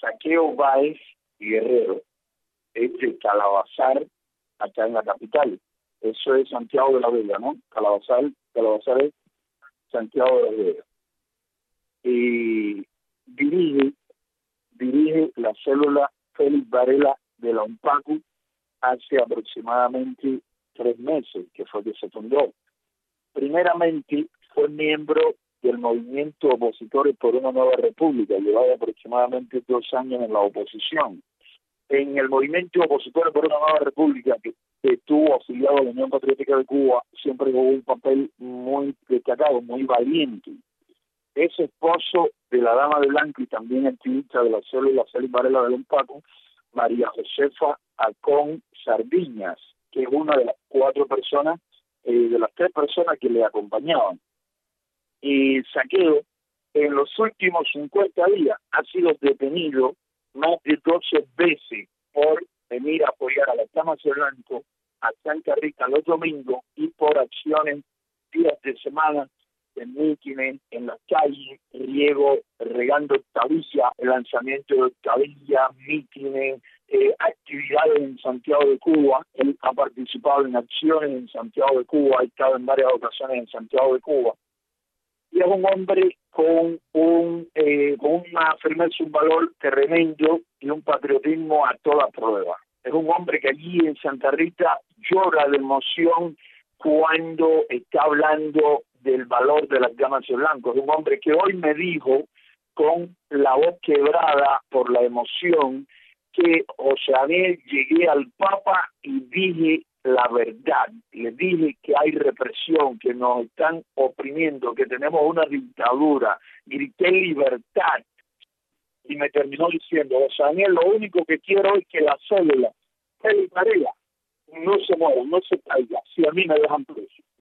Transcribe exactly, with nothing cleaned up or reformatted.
Saqueo Báez y Guerrero, este Calabazar, acá en la capital. Eso es Santiago de la Vega, ¿no? Calabazar, Calabazar es Santiago de la Vega. Y dirige, dirige la célula Félix Varela de la UNPACU hace aproximadamente tres meses, que fue que se fundó. Primeramente fue miembro del movimiento Opositores por una Nueva República, llevaba aproximadamente dos años en la oposición. En el movimiento Opositores por una Nueva República, que, que estuvo afiliado a la Unión Patriótica de Cuba, siempre jugó un papel muy destacado, muy valiente. Es esposo de la Dama de Blanco y también activista de la célula Félix Varela del UNPACU, María Josefa Acón Sardiñas, que es una de las cuatro personas, eh, de las tres personas que le acompañaban. Y Saqueo, en los últimos cincuenta días, ha sido detenido más de doce veces por venir a apoyar a la Dama de Blanco, a Santa Rita los domingos y por acciones días de semana en mítines, en las calles, riego, regando octavilla, el lanzamiento de octavilla, mítines, eh, actividades en Santiago de Cuba. Él ha participado en acciones en Santiago de Cuba, ha estado en varias ocasiones en Santiago de Cuba. Y es un hombre con, un, eh, con una firmeza, un valor tremendo y un patriotismo a toda prueba. Es un hombre que allí en Santa Rita llora de emoción cuando está hablando del valor de las damas de blanco. Es un hombre que hoy me dijo, con la voz quebrada por la emoción, que, o sea, llegué al Papa y dije la verdad. Le dije que hay represión, que nos están oprimiendo, que tenemos una dictadura. Grité libertad. Y me terminó diciendo, o sea, Daniel, lo único que quiero es que la célula Félix Varela no se mueva, no se caiga, si a mí me dejan preso.